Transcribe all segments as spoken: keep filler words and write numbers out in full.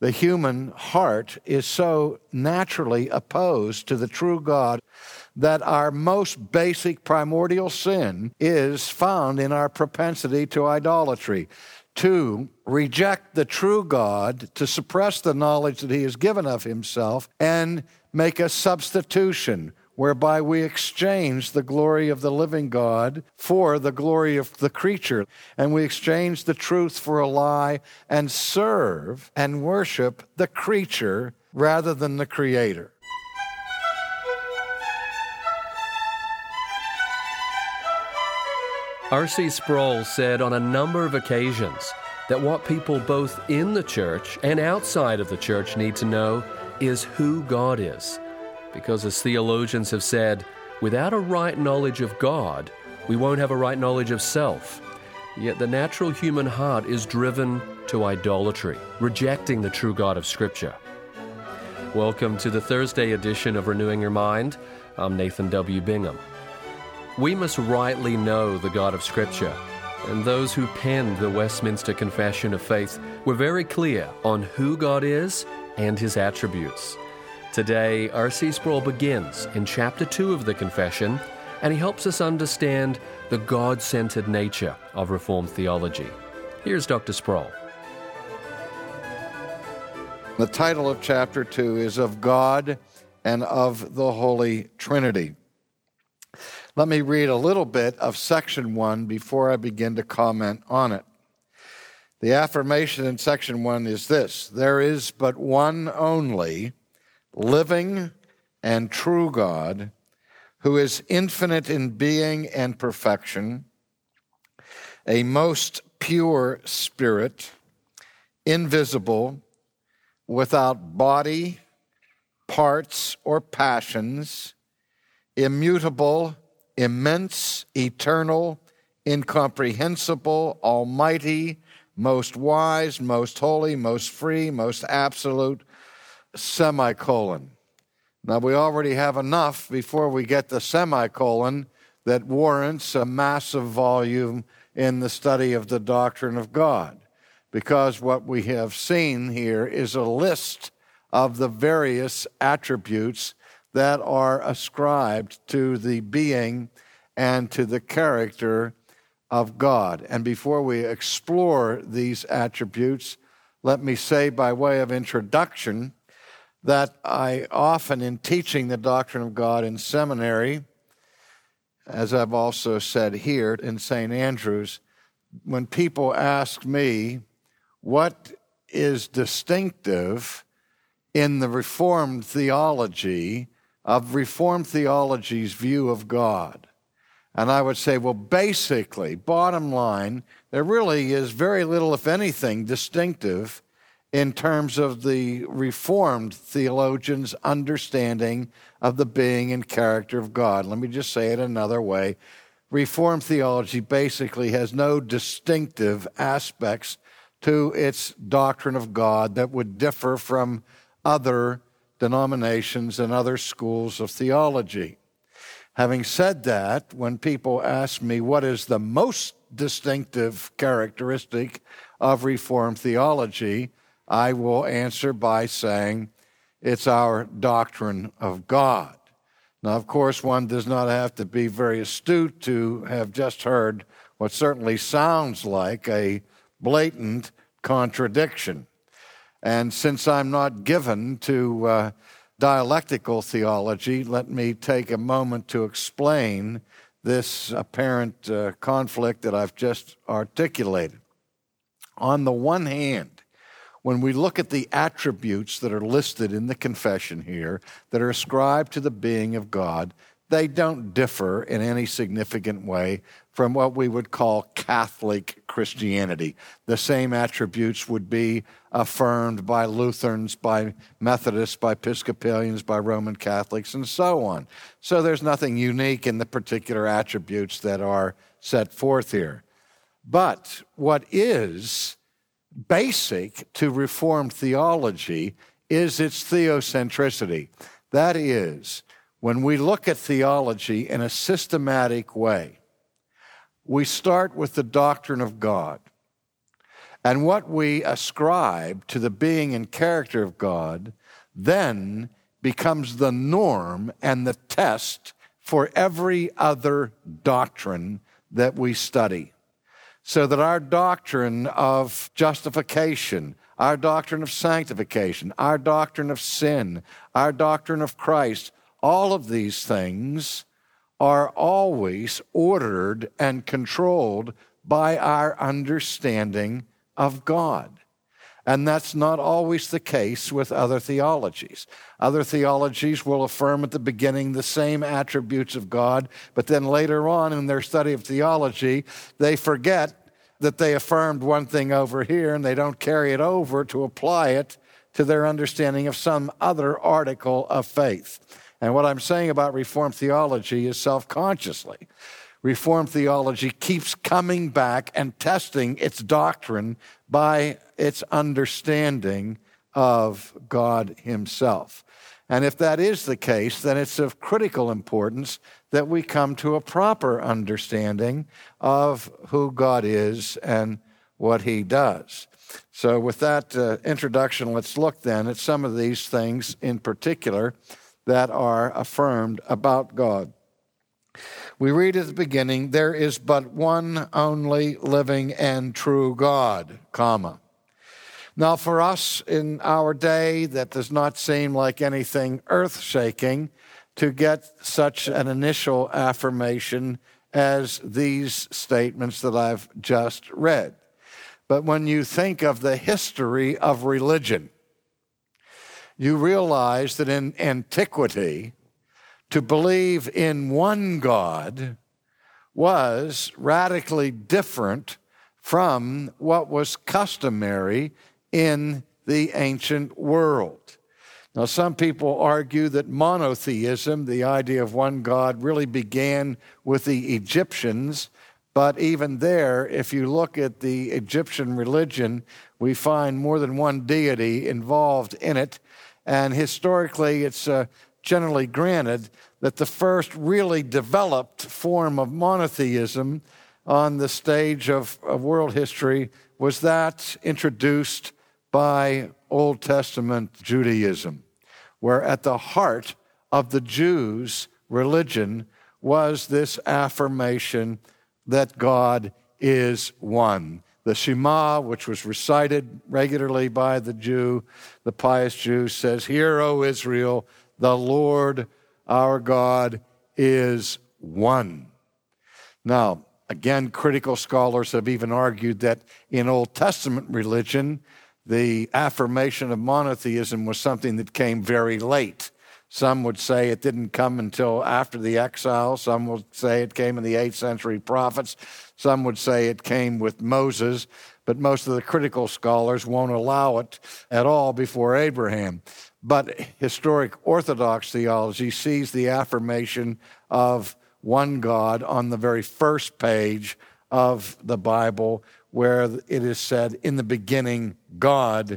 The human heart is so naturally opposed to the true God that our most basic primordial sin is found in our propensity to idolatry, to reject the true God, to suppress the knowledge that he has given of himself, and make a substitution whereby we exchange the glory of the living God for the glory of the creature. And we exchange the truth for a lie and serve and worship the creature rather than the Creator. R C Sproul said on a number of occasions that what people both in the church and outside of the church need to know is who God is. Because as theologians have said, without a right knowledge of God, we won't have a right knowledge of self. Yet the natural human heart is driven to idolatry, rejecting the true God of Scripture. Welcome to the Thursday edition of Renewing Your Mind. I'm Nathan W. Bingham. We must rightly know the God of Scripture, and those who penned the Westminster Confession of Faith were very clear on who God is and his attributes. Today, R C Sproul begins in chapter two of the Confession, and he helps us understand the God-centered nature of Reformed theology. Here's Doctor Sproul. The title of chapter two is Of God and of the Holy Trinity. Let me read a little bit of section one before I begin to comment on it. The affirmation in section one is this: there is but one only living and true God, who is infinite in being and perfection, a most pure spirit, invisible, without body, parts, or passions, immutable, immense, eternal, incomprehensible, almighty, most wise, most holy, most free, most absolute, semicolon. Now, we already have enough before we get the semicolon that warrants a massive volume in the study of the doctrine of God, because what we have seen here is a list of the various attributes that are ascribed to the being and to the character of God. And before we explore these attributes, let me say by way of introduction that I often, in teaching the doctrine of God in seminary, as I've also said here in Saint Andrews, when people ask me what is distinctive in the Reformed theology of Reformed theology's view of God, and I would say, well, basically, bottom line, there really is very little, if anything, distinctive in terms of the Reformed theologians' understanding of the being and character of God. Let me just say it another way. Reformed theology basically has no distinctive aspects to its doctrine of God that would differ from other denominations and other schools of theology. Having said that, when people ask me what is the most distinctive characteristic of Reformed theology, I will answer by saying it's our doctrine of God. Now, of course, one does not have to be very astute to have just heard what certainly sounds like a blatant contradiction. And since I'm not given to uh, dialectical theology, let me take a moment to explain this apparent uh, conflict that I've just articulated. On the one hand, when we look at the attributes that are listed in the confession here that are ascribed to the being of God, they don't differ in any significant way from what we would call Catholic Christianity. The same attributes would be affirmed by Lutherans, by Methodists, by Episcopalians, by Roman Catholics, and so on. So there's nothing unique in the particular attributes that are set forth here. But what is basic to Reformed theology is its theocentricity. That is, when we look at theology in a systematic way, we start with the doctrine of God. And what we ascribe to the being and character of God then becomes the norm and the test for every other doctrine that we study. So that our doctrine of justification, our doctrine of sanctification, our doctrine of sin, our doctrine of Christ, all of these things are always ordered and controlled by our understanding of God. And that's not always the case with other theologies. Other theologies will affirm at the beginning the same attributes of God, but then later on in their study of theology, they forget that they affirmed one thing over here and they don't carry it over to apply it to their understanding of some other article of faith. And what I'm saying about Reformed theology is self-consciously. Reformed theology keeps coming back and testing its doctrine by its understanding of God himself. And if that is the case, then it's of critical importance that we come to a proper understanding of who God is and what he does. So with that uh, introduction, let's look then at some of these things in particular that are affirmed about God. We read at the beginning, there is but one only living and true God, comma. Now for us in our day, that does not seem like anything earth-shaking to get such an initial affirmation as these statements that I've just read. But when you think of the history of religion, you realize that in antiquity, to believe in one God was radically different from what was customary in the ancient world. Now, some people argue that monotheism, the idea of one God, really began with the Egyptians, but even there, if you look at the Egyptian religion, we find more than one deity involved in it, and historically it's uh, generally granted that the first really developed form of monotheism on the stage of, of world history was that introduced by Old Testament Judaism, where at the heart of the Jews' religion was this affirmation that God is one. The Shema, which was recited regularly by the Jew, the pious Jew, says, "Hear, O Israel, the Lord our God is one." Now, again, critical scholars have even argued that in Old Testament religion, the affirmation of monotheism was something that came very late. Some would say it didn't come until after the exile. Some would say it came in the eighth century prophets. Some would say it came with Moses. But most of the critical scholars won't allow it at all before Abraham. But historic Orthodox theology sees the affirmation of one God on the very first page of the Bible, where it is said, "In the beginning, God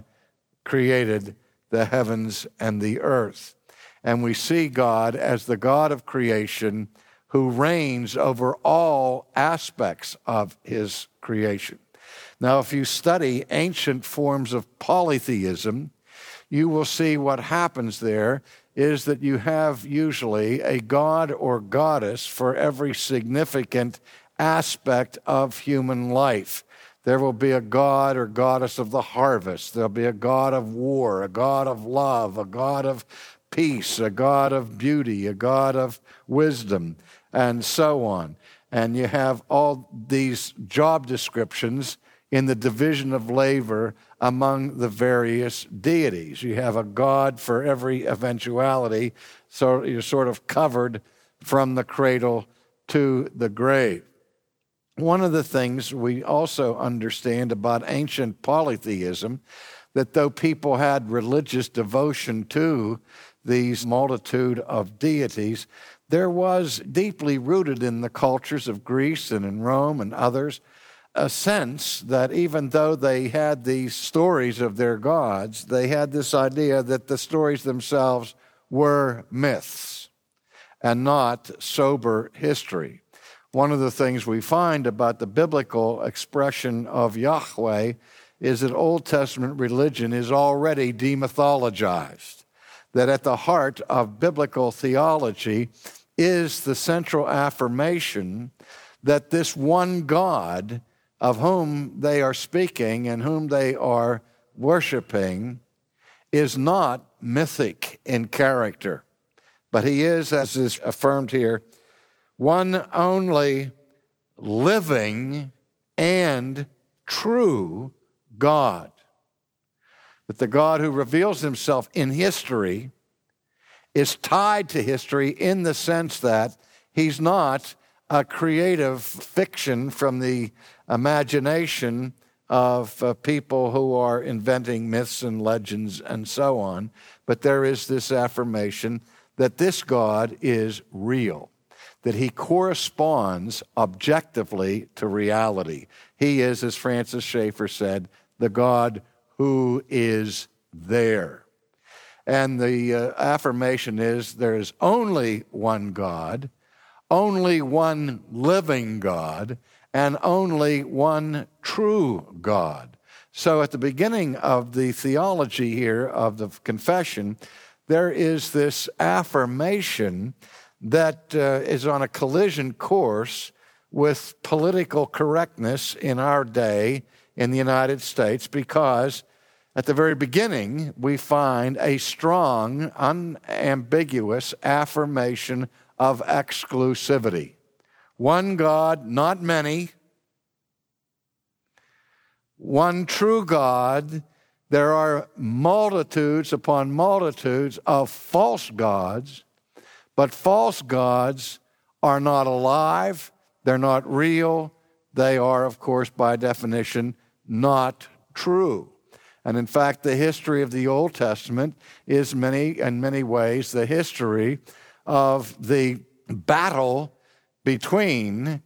created the heavens and the earth." And we see God as the God of creation who reigns over all aspects of his creation. Now, if you study ancient forms of polytheism, you will see what happens there is that you have usually a god or goddess for every significant aspect of human life. There will be a god or goddess of the harvest. There'll be a god of war, a god of love, a god of peace, a god of beauty, a god of wisdom, and so on. And you have all these job descriptions in the division of labor among the various deities. You have a god for every eventuality, so you're sort of covered from the cradle to the grave. One of the things we also understand about ancient polytheism, that though people had religious devotion to these multitude of deities, there was deeply rooted in the cultures of Greece and in Rome and others a sense that even though they had these stories of their gods, they had this idea that the stories themselves were myths and not sober history. One of the things we find about the biblical expression of Yahweh is that Old Testament religion is already demythologized, that at the heart of biblical theology is the central affirmation that this one God of whom they are speaking and whom they are worshiping is not mythic in character, but he is, as is affirmed here, one only living and true God. That the God who reveals himself in history is tied to history in the sense that he's not a creative fiction from the imagination of uh, people who are inventing myths and legends and so on, but there is this affirmation that this God is real, that he corresponds objectively to reality. He is, as Francis Schaeffer said, the God who is there. And the uh, affirmation is there is only one God, only one living God, and only one true God. So at the beginning of the theology here of the confession, there is this affirmation that uh, is on a collision course with political correctness in our day in the United States, because at the very beginning we find a strong, unambiguous affirmation of exclusivity. One God, not many. One true God. There are multitudes upon multitudes of false gods, but false gods are not alive. They're not real. They are, of course, by definition, not true. And in fact, the history of the Old Testament is many, in many ways, the history of the battle between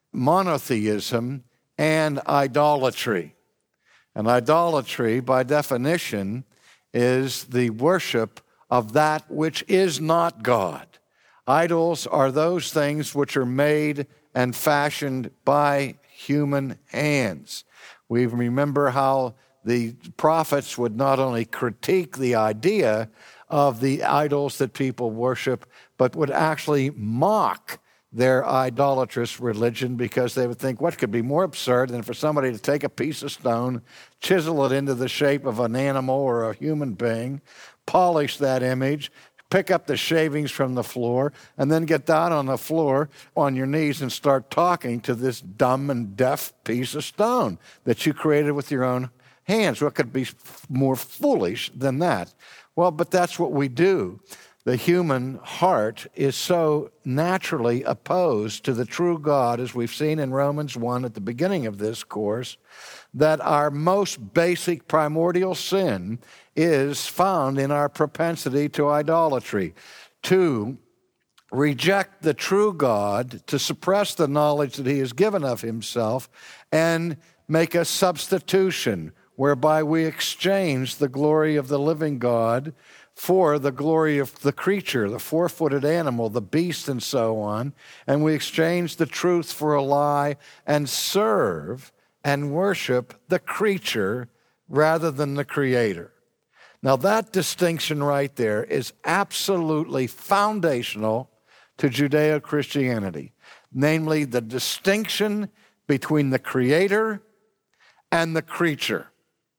monotheism and idolatry. And idolatry, by definition, is the worship of that which is not God. Idols are those things which are made and fashioned by human hands. We remember how the prophets would not only critique the idea of the idols that people worship, but would actually mock their idolatrous religion, because they would think, what could be more absurd than for somebody to take a piece of stone, chisel it into the shape of an animal or a human being, polish that image, pick up the shavings from the floor, and then get down on the floor on your knees and start talking to this dumb and deaf piece of stone that you created with your own hands. What could be more foolish than that? Well, but that's what we do. The human heart is so naturally opposed to the true God, as we've seen in Romans one at the beginning of this course, that our most basic primordial sin is found in our propensity to idolatry, to reject the true God, to suppress the knowledge that he has given of himself, and make a substitution whereby we exchange the glory of the living God for the glory of the creature, the four-footed animal, the beast, and so on, and we exchange the truth for a lie and serve and worship the creature rather than the Creator. Now, that distinction right there is absolutely foundational to Judeo-Christianity, namely the distinction between the Creator and the creature.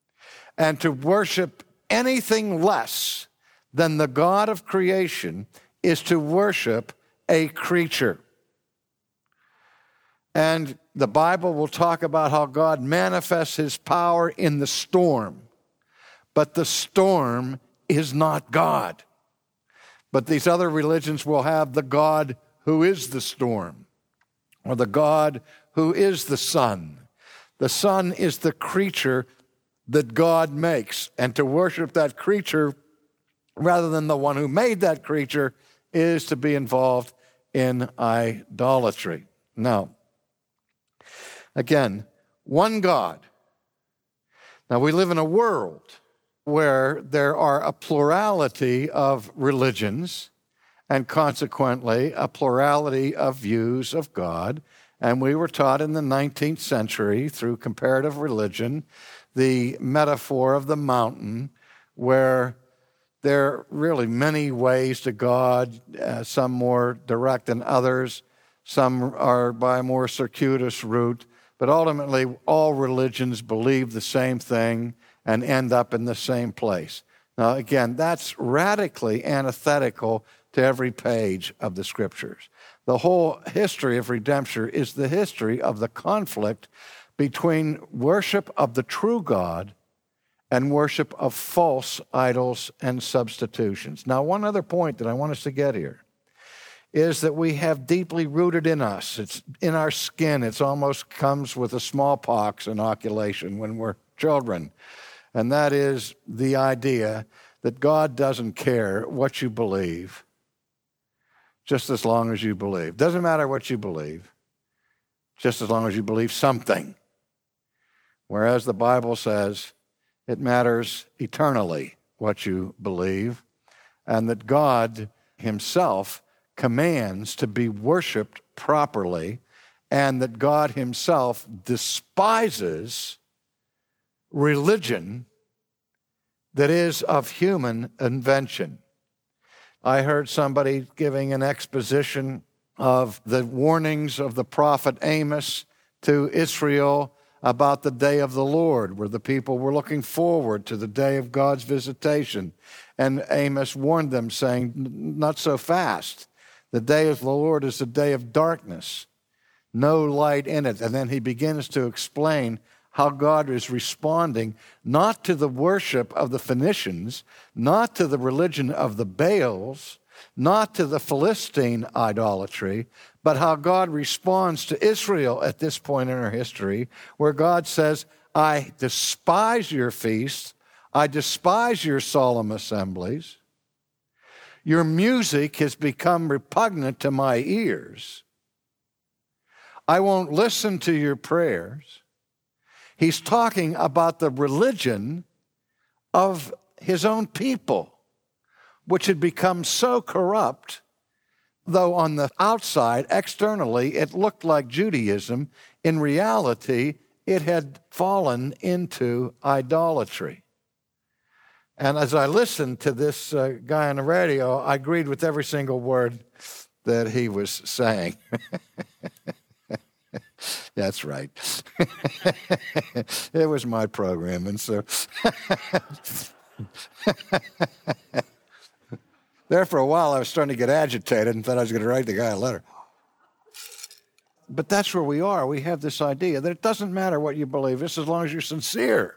And to worship anything less than the God of creation is to worship a creature. And the Bible will talk about how God manifests his power in the storm, but the storm is not God. But these other religions will have the God who is the storm, or the God who is the sun. The sun is the creature that God makes, and to worship that creature rather than the one who made that creature is to be involved in idolatry. Now, again, one God. Now, we live in a world where there are a plurality of religions and consequently a plurality of views of God. And we were taught in the nineteenth century through comparative religion the metaphor of the mountain, where there are really many ways to God, uh, some more direct than others, some are by a more circuitous route, but ultimately all religions believe the same thing and end up in the same place. Now, again, that's radically antithetical to every page of the Scriptures. The whole history of redemption is the history of the conflict between worship of the true God and worship of false idols and substitutions. Now, one other point that I want us to get here is that we have deeply rooted in us. It's in our skin. It almost comes with a smallpox inoculation when we're children. And that is the idea that God doesn't care what you believe, just as long as you believe. Doesn't matter what you believe, just as long as you believe something. Whereas the Bible says it matters eternally what you believe, and that God himself commands to be worshiped properly, and that God himself despises religion that is of human invention. I heard somebody giving an exposition of the warnings of the prophet Amos to Israel about the day of the Lord, where the people were looking forward to the day of God's visitation. And Amos warned them, saying, not so fast. The day of the Lord is a day of darkness, no light in it. And then he begins to explain how God is responding not to the worship of the Phoenicians, not to the religion of the Baals, not to the Philistine idolatry, but how God responds to Israel at this point in our history, where God says, I despise your feasts, I despise your solemn assemblies. Your music has become repugnant to my ears. I won't listen to your prayers. He's talking about the religion of his own people, which had become so corrupt, though on the outside, externally, it looked like Judaism. In reality, it had fallen into idolatry. And as I listened to this uh, guy on the radio, I agreed with every single word that he was saying. That's right. It was my program, and so there for a while I was starting to get agitated and thought I was going to write the guy a letter. But that's where we are. We have this idea that it doesn't matter what you believe, just as long as you're sincere.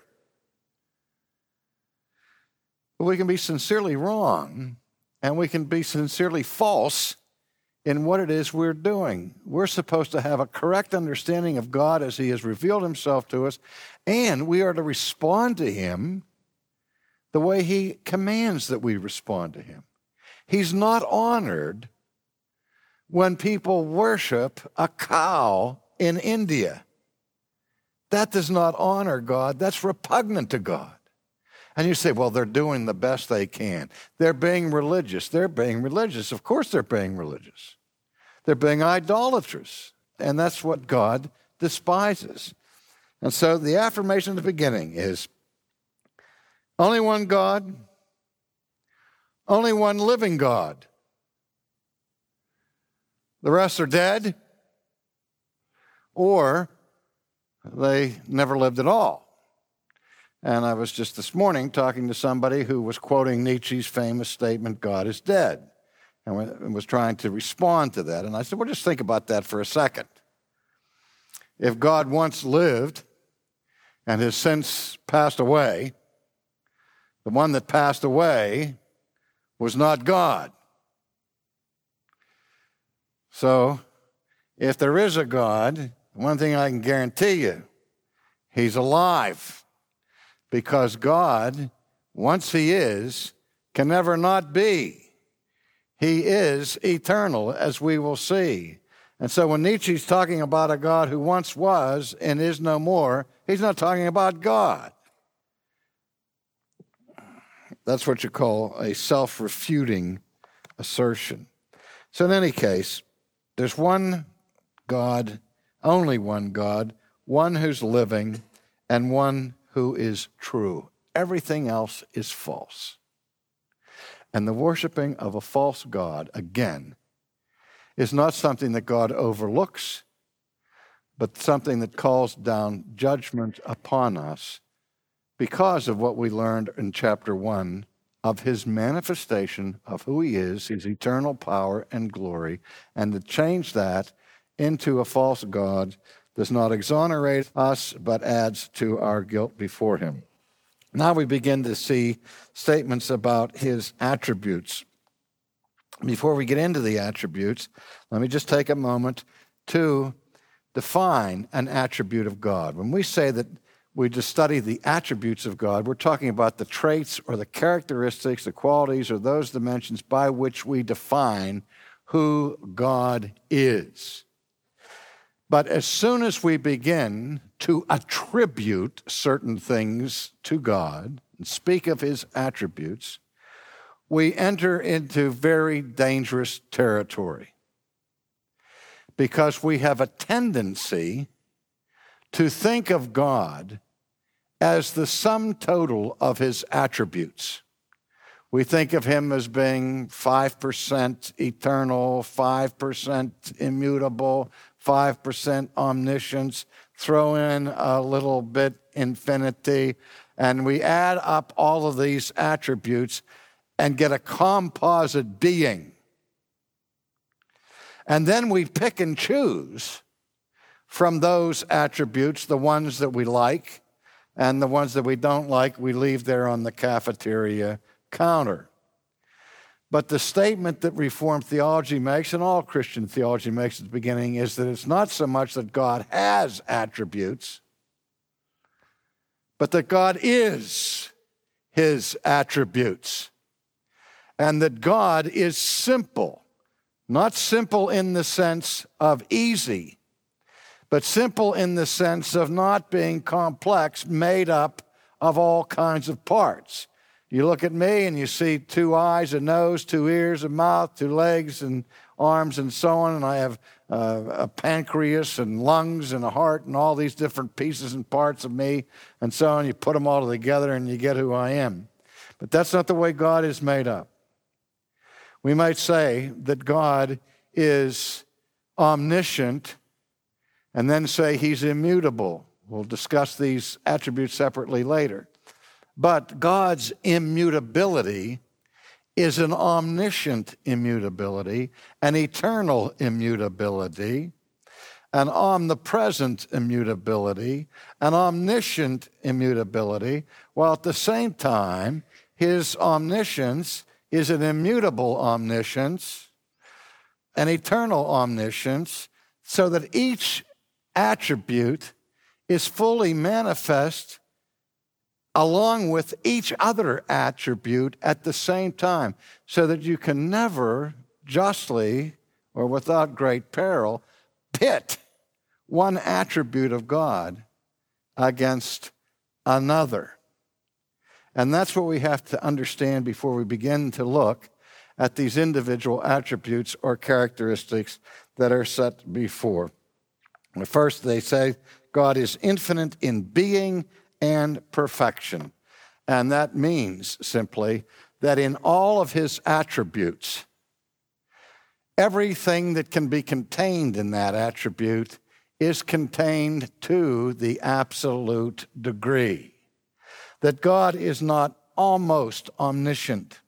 But we can be sincerely wrong, and we can be sincerely false in what it is we're doing. We're supposed to have a correct understanding of God as he has revealed himself to us, and we are to respond to him the way he commands that we respond to him. He's not honored when people worship a cow in India. That does not honor God. That's repugnant to God. And you say, well, they're doing the best they can. They're being religious. They're being religious. Of course they're being religious. They're being idolatrous. And that's what God despises. And so the affirmation at the beginning is only one God, only one living God. The rest are dead, or they never lived at all. And I was just this morning talking to somebody who was quoting Nietzsche's famous statement, God is dead, and was trying to respond to that. And I said, well, just think about that for a second. If God once lived and has since passed away, the one that passed away was not God. So if there is a God, one thing I can guarantee you, he's alive. Because God, once he is, can never not be. He is eternal, as we will see. And so when Nietzsche's talking about a God who once was and is no more, he's not talking about God. That's what you call a self-refuting assertion. So in any case, there's one God, only one God, one who's living, and one who is true. Everything else is false. And the worshiping of a false god, again, is not something that God overlooks, but something that calls down judgment upon us because of what we learned in chapter one of his manifestation of who he is, his eternal power and glory, and to change that into a false god does not exonerate us, but adds to our guilt before him. Now we begin to see statements about his attributes. Before we get into the attributes, let me just take a moment to define an attribute of God. When we say that we just study the attributes of God, we're talking about the traits or the characteristics, the qualities, or those dimensions by which we define who God is. But as soon as we begin to attribute certain things to God and speak of his attributes, we enter into very dangerous territory because we have a tendency to think of God as the sum total of his attributes. We think of him as being five percent eternal, five percent immutable, five percent omniscience, throw in a little bit infinity, and we add up all of these attributes and get a composite being. And then we pick and choose from those attributes the ones that we like, and the ones that we don't like we leave there on the cafeteria counter. But the statement that Reformed theology makes, and all Christian theology makes at the beginning, is that it's not so much that God has attributes, but that God is his attributes. And that God is simple, not simple in the sense of easy, but simple in the sense of not being complex, made up of all kinds of parts. You look at me and you see two eyes, a nose, two ears, a mouth, two legs and arms and so on, and I have uh, a pancreas and lungs and a heart and all these different pieces and parts of me and so on. You put them all together and you get who I am. But that's not the way God is made up. We might say that God is omniscient and then say he's immutable. We'll discuss these attributes separately later. But God's immutability is an omniscient immutability, an eternal immutability, an omnipresent immutability, an omniscient immutability, while at the same time, his omniscience is an immutable omniscience, an eternal omniscience, so that each attribute is fully manifest along with each other attribute at the same time, so that you can never justly or without great peril pit one attribute of God against another. And that's what we have to understand before we begin to look at these individual attributes or characteristics that are set before. First, they say God is infinite in being and perfection. And that means simply that in all of his attributes, everything that can be contained in that attribute is contained to the absolute degree. That God is not almost omniscient.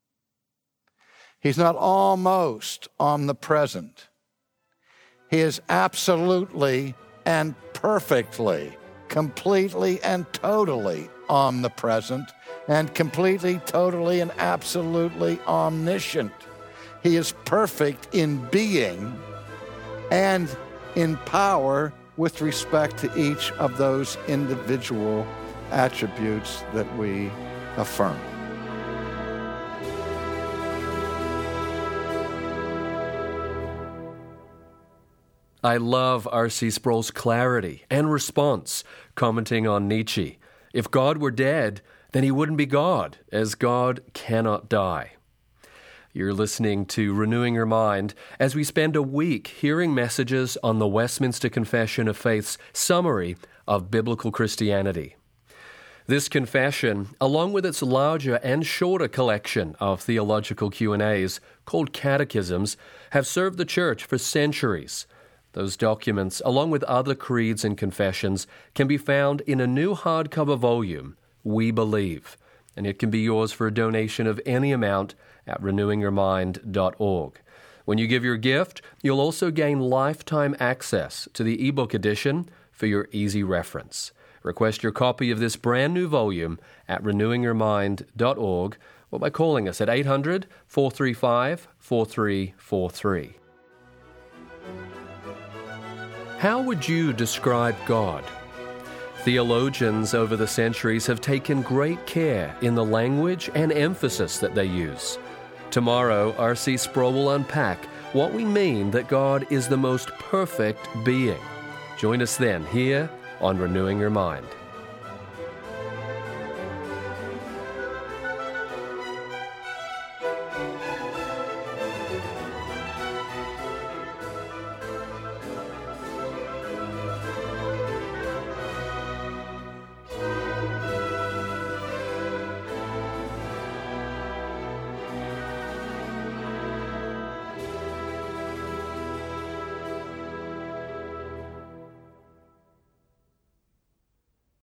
He's not almost omnipresent. He is absolutely and perfectly, completely and totally omnipresent, and completely, totally, and absolutely omniscient. He is perfect in being and in power with respect to each of those individual attributes that we affirm. I love R C Sproul's clarity and response, commenting on Nietzsche. If God were dead, then he wouldn't be God, as God cannot die. You're listening to Renewing Your Mind as we spend a week hearing messages on the Westminster Confession of Faith's summary of biblical Christianity. This confession, along with its larger and shorter collection of theological Q and A's called catechisms, have served the Church for centuries. Those documents, along with other creeds and confessions, can be found in a new hardcover volume, We Believe, and it can be yours for a donation of any amount at renewing your mind dot org. When you give your gift, you'll also gain lifetime access to the ebook edition for your easy reference. Request your copy of this brand new volume at renewing your mind dot org or by calling us at eight hundred, four three five, four three four three. How would you describe God? Theologians over the centuries have taken great care in the language and emphasis that they use. Tomorrow, R C Sproul will unpack what we mean that God is the most perfect being. Join us then here on Renewing Your Mind.